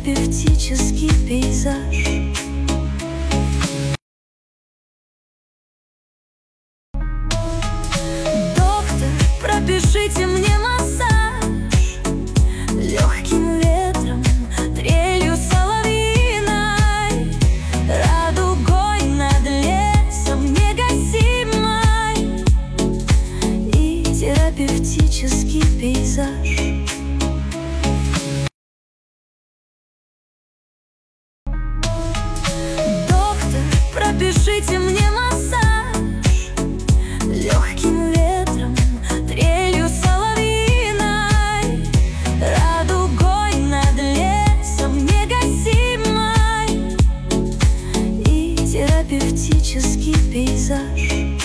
терапевтический пейзаж. Доктор, пропишите мне массаж легким ветром, трелью соловьиной, радугой над лесом негасимой и терапевтический пейзаж. Пропишите мне массаж легким ветром, трелью соловьиной, радугой над лесом негасимой и терапевтический пейзаж.